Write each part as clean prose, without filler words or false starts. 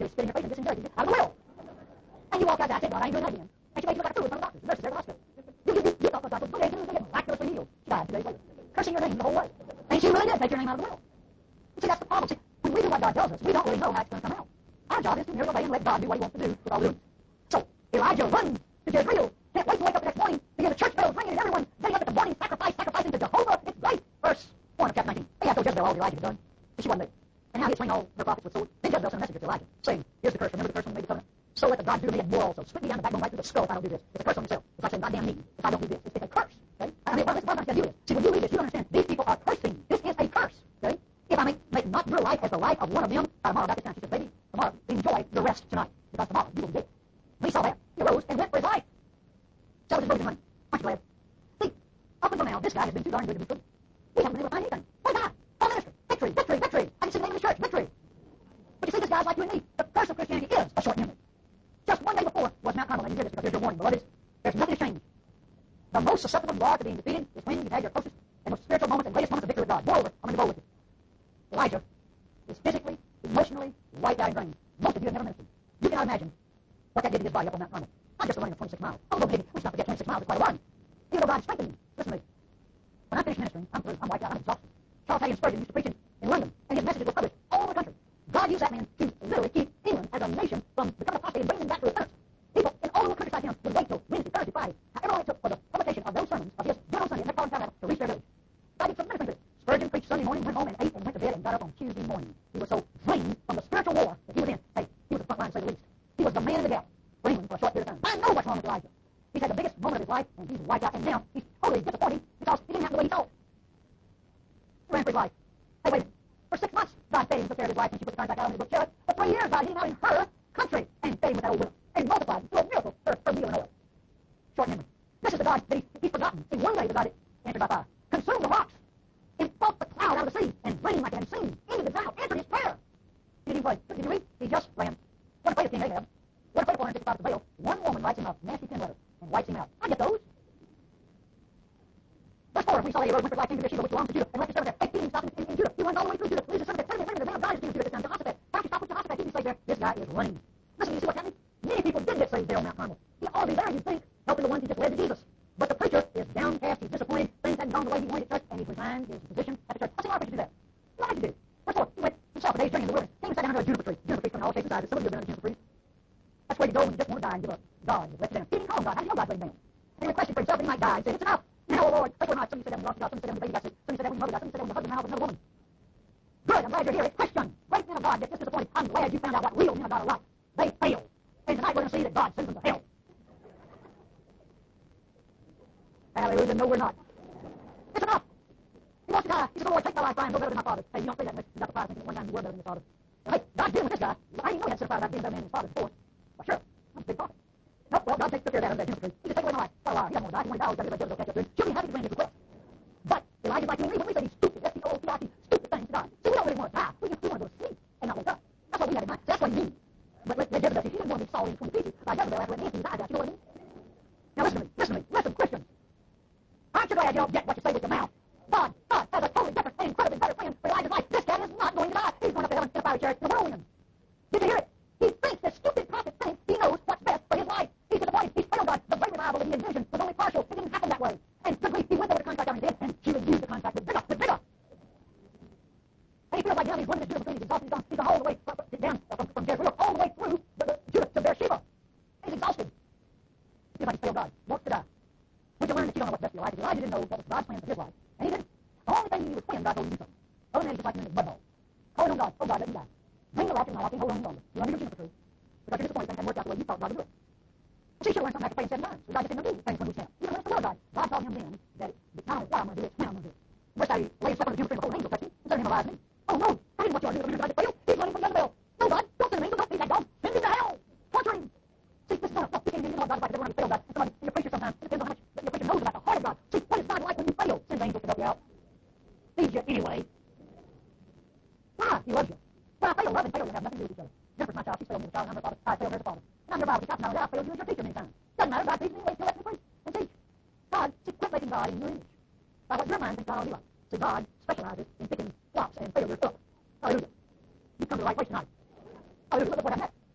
you spit in your face and disengage you out of the will. And you walk out there and say, God, I ain't doing that again. And she made you look like a fool in front of doctors, nurses, every hospital. You thought God was good, and you get miraculously healed. She died 2 days later, cursing your name the whole way. And she really did take your name out of the will. See, that's the problem. See, when we do what God tells us, we don't really know how it's going to come out. Our job is to merely obey and let God do what he wants to do with all doing. So, Elijah runs to Jezreel. Can't wait to wake up the next morning to hear the church bells ringing and everyone getting up at the morning sacrificing to Jehovah. It's great. Verse 1 of chapter 19. They had told Jezebel all Elijah had done, but she wasn't there. And now he'd swing all her prophets with swords. Then Jezebel sent a message to Elijah, saying, here's the curse. Remember the curse when we made the covenant? So let the God do me and more also. Split me down the backbone right through the skull if I don't do this. It's a curse on himself. It's like saying, God damn me if I don't do this. It's a curse. Okay? I mean, well, that's you. See, when you read this, you understand these people are cursing. This is a curse. Okay? If I make not your life as the life of one of them, tomorrow about this time, she says, baby, tomorrow, enjoy the rest tonight. Because tomorrow you will be dead. We saw that. He arose and went for his life. So was his broken money. Aren't you glad? See, up until now, this guy has been too darn good to be true. We haven't been able to find anything. What God? All ministry. Victory, victory, victory. I can see the name of the church. Victory. But you see, this guy's like you and me. The curse of Christianity is a short memory. Just one day before was Mount Carmel, and you hear this because here's your warning, beloved. There's nothing to change. The most susceptible you are to being defeated is when you've had your closest and most spiritual moments and greatest moments of victory with God. Moreover, I'm going to go with you. Elijah is physically, emotionally wiped out and drained. Most of you have never ministered. You cannot imagine what that did to his body up on Mount Carmel. Not just the running of 26 miles. Oh, baby, we should not forget 26 miles is quite a run. Even though God strengthened me. Listen to me. When I finish ministering, I'm through. I'm wiped out. I'm exhausted. Charles Haddon Spurgeon used to preach in London, and his messages were published all over the country. God used that man to literally keep England as a nation from becoming apostate and bring them back to repentance. People in all over the country like him would wait till Wednesday, Thursday, Friday, however long it took for the publication of those sermons of his General Sunday in Metropolitan Tabernacle to reach their village. God did tremendous things. Spurgeon preached Sunday morning, went home and ate and went to bed and got up on Tuesday morning. He was so drained from the spiritual war that he was in. Hey, he was the front line, to say the least. He was the man of the devil for England for a short period of time. I know what's wrong with Elijah. He's had the biggest moment of his life, and he's wiped out, and now he's totally disappointed because he didn't have the way he thought. He ran for his life. Hey, wait a minute. For 6 months, God fed him, took care of his wife, and she put the contract out on his book, Jared. For 3 years, God hid him out in her country and fed him with that old widow and multiplied him through a miracle, her meal and oil. Short memory. This is the God that he's forgotten. See, one day the God that answered by fire consumed the rocks, engulfed the cloud out of the sea, and rained like they hadn't seen. Into the ground, answered his prayer. Did he wait? Did you read? He just ran. What a faith of King Ahab. What a faith of 465 to Baal. One woman writes him a nasty 10 letter and wipes him out. I get those. Verse 4, we saw that he rode went for life into Beersheba, which belongs to Judah, and left his servant there. 18 stops in Judah. He runs all the way through Judah. Leaves his servant there. The man of God is in Judah this time. Jehoshaphat. Why don't you stop with Jehoshaphat? He's enslaved there. This guy is running. Listen, you see what's happening? Many people did get saved there on Mount Carmel. He ought to be there, you think, helping the ones he just led to Jesus. But the preacher is downcast, he's disappointed, things haven't gone the way he wanted it to, and he's resigned his position at the church. What's the preacher do that? What did he do? Verse 4, he went himself a day's journey in the wilderness. Came and sat down under a juniper tree. Juniper trees come in all shapes and sizes. Some of you have been under juniper trees. That's where you go when you just want to die and give up. God is let you down. He didn't call him God. How do you know God's let him down? And he requested for himself that he might die. He said, it's enough. Now, oh Lord, take away my son. Some of you said that when you lost your God. Some of you said that when the baby got sick. Some of you said that when your mother got sick. Some of you said that when the husband married another woman. Good, I'm glad you're here. It's Christian. Great men of God get disappointed. I'm glad you found out what real men of God are like. They fail. And tonight we're going to see that God sends them to hell. Hallelujah. No, we're not. It's enough. He wants to die. He said, Lord, take my life, Brian. Go better than my father. Hey, you don't say that much. You got the fire thinking one time you were better than your father. Hey, God's dealing with this guy. I didn't know he had certified about being better than his father before. Well, sure. I'm a big prophet. Nope, well, God takes care of that under that human tree. He just take away my life. For a while. He doesn't want to die. He wants to die. He's got to let catch up to him. She'll be happy to grant his request. But Elijah's like me. When we say these stupid, S-T-O-O-P-I-T, stupid things to die. See, we don't really want to die. We want to go to sleep and not wake up. That's what we had in mind. That's what he means. But Jezebel, he didn't want to be Saul in 20 pieces. Jezebel, after Nancy's eyes out. You know what I mean? Now listen to me. Listen to me. Listen, Christians. Aren't you glad you don't get what you say with your mouth? God has a totally different and incredibly better plan for Elijah's life. This guy is not going to die. He's going up to heaven in a fiery chariot in a whirlwind. Did you hear it? He thinks that stupid prophet thinks he knows what's best for his life. He's disappointed. He's failed God. The very reliable that he envisioned was only partial. It didn't happen that way. And good grief, he went over the contract on his head, and she reviewed the contract with vigor. And he feels like now he's running his Judah between his exhausted. He's gone all the way down from Jezreel all the way through Judah to Beersheba. He's exhausted. He's like he failed God. Wants to die. Would you learn that you don't know what's best for your life? If Elijah didn't know what was God's plan for his life, and he didn't. The only thing he knew was when God told him to do something. Other than that, he's just like him in his mud hole. Calling on God. Oh, God, let me die. Bring the rock in my life and hold on longer. You want me to do tree? Because you're disappointed things haven't worked out the way you thought God would do it. She should learn something after praying 7 times. So God just didn't do things when we snap. You don't understand God. God told him then that not only why I'm going to do it, when I'm going to do it. First time he laid himself on the juniper tree, the whole angel touched him, and said him alive me. Oh, no. I didn't want you to do it. God to fail. He's running from Jezebel. No, God. Don't send an angel. Don't feed that dog. Send him to hell. Torture him. See, this is not a picking into God's life. Everyone has failed God. And somebody, your preacher sometimes, it depends on how much your preacher knows about the heart of God. See, what is God like when you fail? Send angels to help you out. Feed you anyway. Why? He loves you. When I fail, love and fail will have nothing to do with each other. Jennifer's my child. She's failed me as a child. I'm her father. I failed her as a father. And I'm your Bible teacher. Not only I failed you as your teacher many times. Doesn't matter. God teaches me anyway. Still lets me preach and teach. God, see, quit making God in your image. By what your mind thinks God ought to be like. So God specializes in picking flops and failures up. Hallelujah. You come to the right place tonight. Hallelujah. Look at what happened.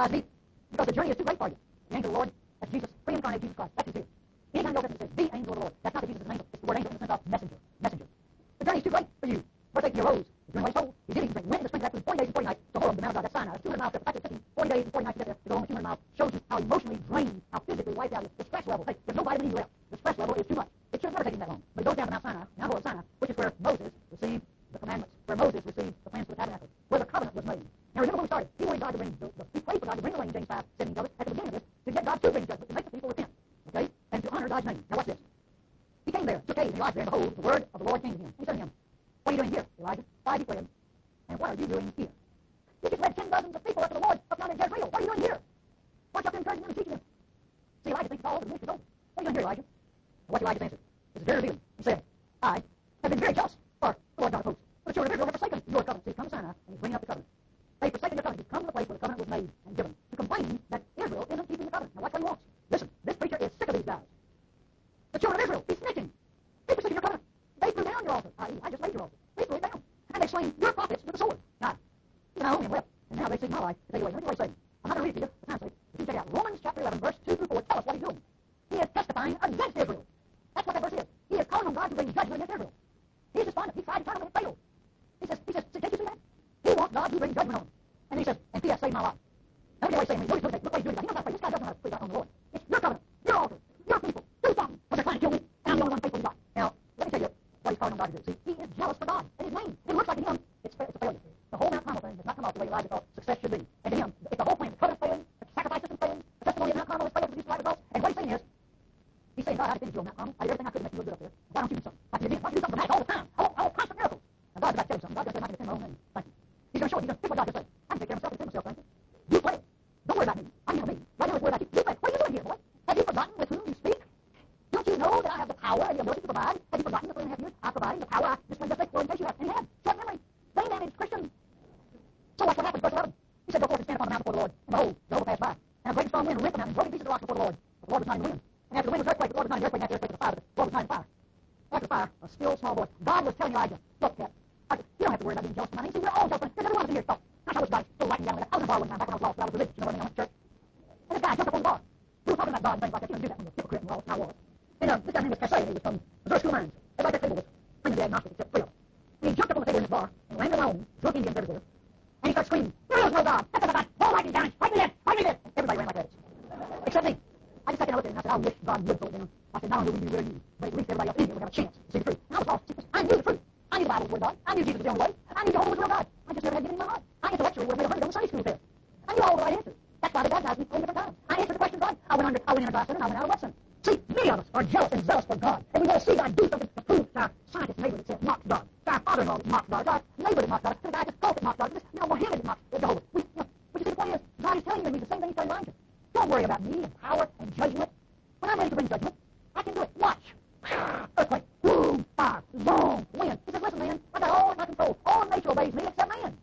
lies deep. Because the journey is too great for you. The angel of the Lord, that's Jesus, pre-incarnate Jesus Christ. That's his name. Anytime the Old Testament says the angel of the Lord, that's not that Jesus is an angel. It's the word angel in the sense of messenger. Messenger. The journey is too great for you. Verse 8, he arose. He's doing what he's told. He's eating. He went in the spring after 40 days and 40 nights to Horeb, the Mount of God. That's Sinai. That's 200 miles. That's 40 days and 40 nights to get there. To go on 200 miles. Shows you how emotionally drained, how physically wiped out the stress level. Hey, there's no vitamin E left. The stress level is too much. It should have never taken that long. But he goes down to Mount Sinai, Mount Horeb Sinai, which is where Moses received the commandments, where Moses received the plans for the tabernacle, where the covenant was made. Now remember when we started, he wanted God to bring, he prayed for God to bring the rain, James 5, 17 tells us, at the beginning of this, to get God to bring judgment, to make the people repent, okay, and to honor God's name. Now watch this. He came there, took Elijah there, and behold, the word of the Lord came to him. He said to him, what are you doing here, Elijah? I declared, and what are you doing here? You just led 10 dozens of people up to the Lord up down in Jezreel. What are you doing here? Watch up there encouraging them and teaching them. See, Elijah thinks it's all over, the minister's over. What are you doing here, Elijah? And what's Elijah's answer? This is very revealing. He said, I have been very jealous for the Lord God of hosts. For the children of Israel have forsaken your covenant. So he's come to Sinai, and he's bringing up the covenant. They've forsaken the covenant. He's come to the place where the covenant was made and given, to complain that Israel isn't keeping the covenant. Now watch what he wants. Listen, this preacher is sick of these guys. The children of Israel, he's snitching. They've forsaken your covenant. They threw down your altar. I just laid your altar. They threw it down. And they slain your prophets with the sword. Now, Naomi wept, and now they seek my life to take away. Let me what he's saying. I'm not going to read it to you for time's sake. If you check it out, Romans chapter 11, verse 2 through 4, tell us what he's doing. He is testifying against Israel. That's what that verse is. He is calling on God to bring judgment against Israel. He's despondent. He tried to turn them and it failed. He says, can't you see that? He wants God to bring judgment on him. And he says, and P.S. save my life. Now look what he's saying. Look what he's doing. He knows how to pray. This guy doesn't know how to pray on the Lord. It's your covenant, your altar, your people. Do something. Because they're trying to kill me, and I'm the only one faithful to God. Now, let me tell you what he's calling on God to do. See, he is jealous for God and his name. It looks like to him, it's a failure. The whole Mount Carmel thing has not come off the way Elijah thought success should be. And to him, it's the whole plan. The covenant's failing, the sacrifice system's failing, the testimony of Mount Carmel is failing to produce the right results. And what he's saying is, he's saying, God, I defended you on Mount Carmel. I did everything I could to make you look good up there. Why don't you do something? Like you did. Why don't you do something dramatic all the time? I want constant miracles. And God's about to tell you something. God's going to say, I'm not going to defend my own name. Thank you. He's going to show it. He's going to pick what God just said. I can take care of myself and defend myself, thank you. You play it. Don't worry about me. I'm here with me. Right now it's worry about you. You play it. What are you doing here, boy? Have you forgotten with whom you speak? Don't you know that I have the power and the ability to provide? Have you forgotten the 3.5 years I'm providing the power I displayed just like in case you have? And you have. Short memory. They managed Christians. So watch what happens, verse 11. He said, go forth and stand upon the mount before the Lord. And behold, Jehovah passed by. And a great strong wind rent the mountain, broke in pieces the rocks before the Lord. But the Lord was not in the wind. And after the wind was earthquake, the Lord was not in the earthquake. And after the earthquake was fire, but the Lord was not in fire. After the fire, a still small voice. God was telling Elijah, look, Cat, you don't have to worry about being jealous of my name. See, we're all jealous. Because every one of us here thought, gosh, I wish God still writing down that. I was in a bar one time back when I was lost, but I was religious. You know what I mean? I went to church. And this guy jumped up on the bar. We were talking about God and things like that. You don't do that when you're a hypocrite and lost, and I was. And this guy's name was Cassay, and he was from Missouri School of Mines. Everybody at the table was friendly agnostic except 3 of them. And he jumped up on the table in his bar and landed alone, drunk Indians everywhere. And he started screaming, there is no God. That's God. All writing down. Write me dead. Write me dead. Everybody ran like that. Except me. I just sat down and looked at him and I said, I wish God would throw it down. I said, not only would we really use, but at least everybody else in here would have a chance to see the truth. And I was lost. I knew the truth. I knew the Bible was the word of God. I knew Jesus was the only way. I knew Jehovah was the real God. I just never had given him my heart. I intellectually would have made 100 on the Sunday school test. I knew all the right answers. That's why they baptized me 4 different times. I answered the question right. I went in a dry center and I went out of wet center. See, many of us are jealous and zealous for God. And we want to see God do something to prove to our scientist neighbor that said mocked God. To our father-in-law that mocked God. To our neighbor that mocked God. To the guy that golf that mocked God. To this, Mohammed that mocked Jehovah. But you see, the point is, God is telling you the same thing he's telling Elijah. Don't worry about me and power and judgment. When I'm ready to bring judgment, I can do it. Watch. Earthquake. Boom. Fire. Boom. Wind. He says, listen, man, I got all my control. All nature obeys me except man.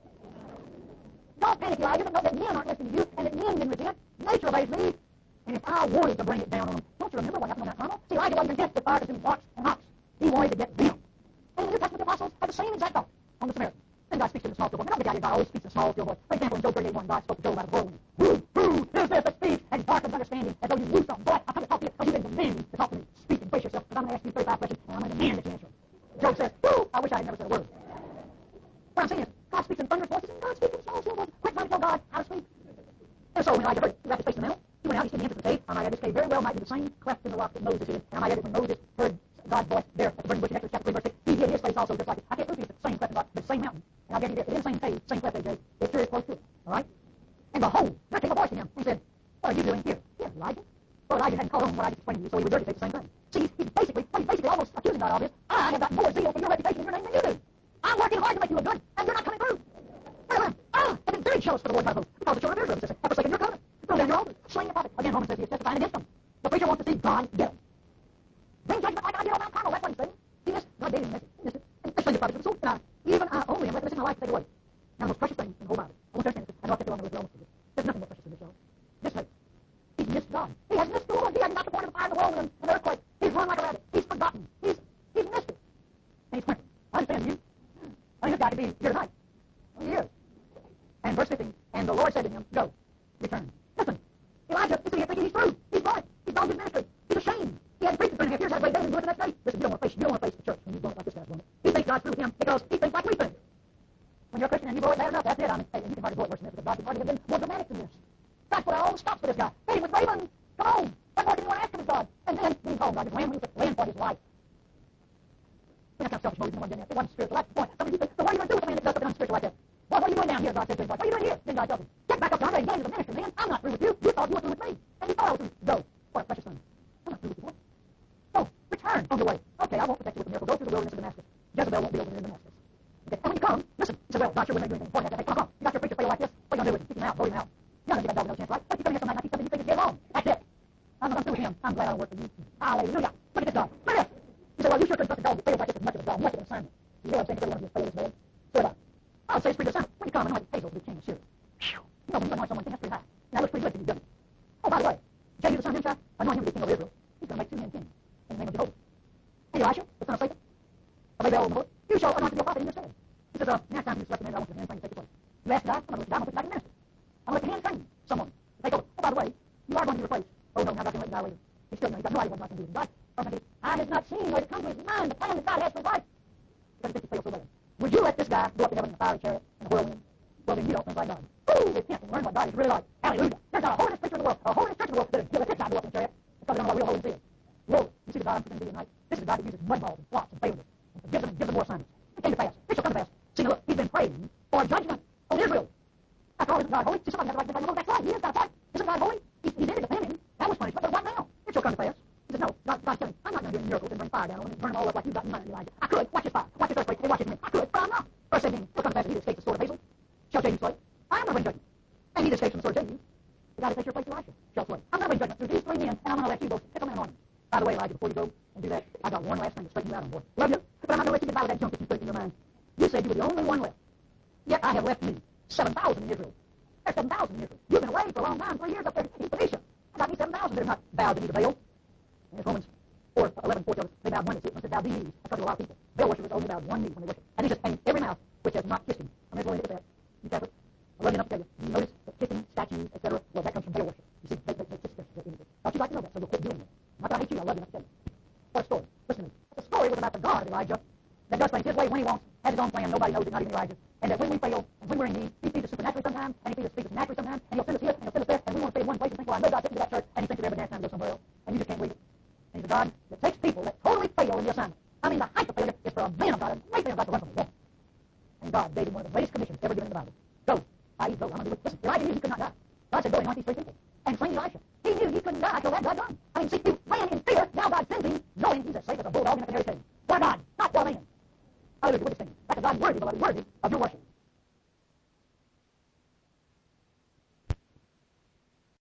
Don't panic, Elijah, but know that men aren't listening to you and that men didn't repent. Nature obeys me. And if I wanted to bring it down on them, don't you remember what happened on Mount Carmel? See, Elijah wasn't against the fire consuming rocks and rocks. He wanted to get them. And the New Testament apostles had the same exact thought on the Samaritan. Then God speaks in a small still voice. Don't get out of God always speaks in a small still voice. For example, in Job 38:1, God spoke to Job about a whirlwind. Who is this that speaks and darkens understanding as though you knew something? Boy, I'm coming to talk to you because you've been demanding to talk to me. Speak and brace yourself because I'm going to ask you 35 questions and I'm going to demand that you answer them. Job says, I wish I had never said a word. What I'm saying is, God speaks in thunderous voices and God speaks in small still voices. Quit trying to tell God how to speak. And so when Elijah heard it, he wrapped his face in the middle. He went out, he stood in the entrance of the cave. I might add, this cave very well might be the same cleft in the rock that Moses did. And I might add, when Moses heard God's voice there at the burning bush in Exodus chapter 3, verse 6, he hid his face also just like it. I can't prove to you it's the same cleft in the rock, but the same mountain. And I'll get you there. It is the same cave, same cleft, AJ. It's very close to it. All right? And behold, there came a voice to him and said, what are you doing here? Here, Elijah. Well, Elijah hadn't caught on what I just explained to you, so he would regurgitate the same thing. See, what he's basically almost accusing God of is, I have got more zeal for your reputation in your name than you do. I'm working hard to make you look good, and you're not coming through. I've been very jealous for the Lord God of hosts, because the children of Israel have forsaken your covenant. Throw down your altar, slain your prophet. Again, Romans says he is testifying against them. The preacher wants to see God get them. Bring judgment like I did on Mount Carmel. That's what he's saying. He missed. God gave him a message. He missed it. And they slain your prophet with the sword. Now, even I only am letting this in my life to take it away. Now, the most precious thing in the whole Bible. I want to understand this. I know I've kept you on the way almost. There's nothing more precious than this, y'all. This faith. He's missed God. He has missed the Lord. He hasn't got the point of the fire, the whirlwind, and the earthquake. He's run like a rabbit. He's forgotten. He's missed it. And he's whimpering. I understand you. I think this guy could be here tonight. Well, he is. And verse 15, and the Lord said to him, go, return. Listen, Elijah is thinking he's through. He's done it. He's done his ministry. He's ashamed. He had preached for 3.5 years, had to wait daily and do it the next day. Listen, you don't want to face the church when you're doing it like this guy's doing it. He thinks God's through with him because he thinks like we think. When you're a Christian and you blow it bad enough, that's it. I mean, hey, you can hardly blow it worse than this because God can hardly have been more dramatic than this. That's what all stops for this guy. Hey, with Raven, come on. What more can you want to ask him of God? And then when he called God, his lamb, when he lamb for his life. We're not kind of selfish motives in one. It wasn't spiritual. That's the point. Somebody think, so what are you going to do with a man that does something unspiritual like that? Well, what are you doing down here? God said to him. What are you doing here? Then God tells him, get back up, John. Get into the ministry, man. I'm not through with you. You thought you were through with me. And he thought I was through. Go. What a precious son. I'm not through with you, boy. Go. Return on your way. Okay, I won't protect you with the miracle. Go through the wilderness of Damascus. Jezebel won't be over there in Damascus. Okay. And when you come, listen. He said, well, God sure wouldn't do anything for you. Hey, come. You got your preacher fail like this. What are you going to do with him? Kick him out. Vote him out. You're not going to give that dog no chance, right? But if you come here tonight, I keep something you think is dead wrong. That's it. I'm through with him. I'm glad I don't work for you. Hallelujah. Look at this dog. Look at this. He said, well, you sure couldn't trust a dog that fails like this as much as a dog. Much of an assignment. You know what I'm saying? Because they want to be a failure, man. So I would say it's pretty good assignment. When you come, I know it pays over to be king of Syria. You know, when you anoint someone, that's pretty high. And that looks pretty good to you, doesn't it? Oh, by the way, Jehu the son of Nimshi, anoint him to be king over Israel. He's going to make 2 men king in the name of Jehovah. And Elisha, the son of Shaphat, of Abel and Mahol, you shall anoint your prophet in your stead. He says, now it's time to select the man. I want your hand training to take your place. You ask God, I'm going to let you die. I'm going to put you back in ministry. I'm going to let you hand train someone to take over. Oh, by the way, you are going to be replaced. Oh, no, now God can let you die later. He's still, he's got no idea what God's going to do. God, I have not seen where it comes to his mind, the plan that God has for his life. Because he thinks he fails so bad. Would you let this guy go up to heaven in a fiery chariot and a whirlwind? Well, then you don't think like God. Ooh, repent and learn what God is really like. Hallelujah. There's not a holiness preacher in the world, a holiness church in the world that will let this guy go up in a chariot because they don't know what real holiness is. Whoa, you see the God I'm presenting to you tonight? This is the God that uses mud balls and flops and failures and gives them more assignments. It came to pass. It shall come to pass. See, now look, he's been praying for judgment on Israel. After all, isn't God holy? See, somebody has the right to that's right. He is God's right. Isn't God holy? He's in it defending him. That was punishment, but what now? It shall come to pass. He says, no, God's telling me, I'm not going to do any miracles and bring fire down on him and burn them all up like you've got in mind, Elijah. I could. Watch his fire. Watch his earthquake. Hey, watch his wind. I could, but I'm not. Verse 17, it'll come to pass that he that escapes the sword of Hazel shall Jehu slay. I am not bring judgment. And he that escapes from the sword of Jehu, the guy that takes your place, Elisha, shall slay. I'm not bring judgment through these 3 men, and I'm going to let you go pick a man on him. By the way, Elijah, before you go and do that, I got one last thing to straighten you out on, boy. Love you, but I'm not going to let you get by with that junk that you put in your mind. You said you were the only one left. Yet I have left me 7,000 in Israel. There's 7,000 in Israel. You've been away for a long time, 3 years up there in Phoenicia. I got me 7,000 that are not bowed to me to Baal. And it's Romans 4:11, 4 tells us they bowed one knee to it. When it said bow these knees, that's because a lot of people. Baal worshippers only bowed one knee when they worship. And he says, and every mouth which has not kissed him. I'm going to go into that. You Catholic. I love you enough to tell you. You notice that kissing, statues, etc. Well, that comes from Baal worship. You see, they kiss their images. Thought you'd like to know that, so you'll quit doing it. Not that I hate you, I love you enough to tell you. What a story. Listen to me. The story was about the God of Elijah that does things his way when he wants, has his own plan, nobody knows it, not even Elijah. And that when we fail, and when we're in need, he feeds us supernaturally sometimes, and he feeds us naturally sometimes, and he'll send us here, and he'll send us there, and we want to stay in one place and think, well, I know God sent me to that church, and he thinks you're every damn time to go somewhere else, and you just can't believe it. And he's a God that takes people that totally fail in the assignment. I mean, the height of failure is for a man of God, a great man of God to run from a woman. And God gave him one of the greatest commissions ever given in the Bible. Go. I go. I'm going to do it. Listen, Elijah knew he could not die. God said, go anoint these 3 people. And slain Elisha. He knew he couldn't die till that God done. I mean, see, you ran in fear. Now God sends him, knowing he's as safe as a bulldog in a canary cage. For God, not for man. Hallelujah. What is saying? That's a God worthy, beloved, worthy of your worship.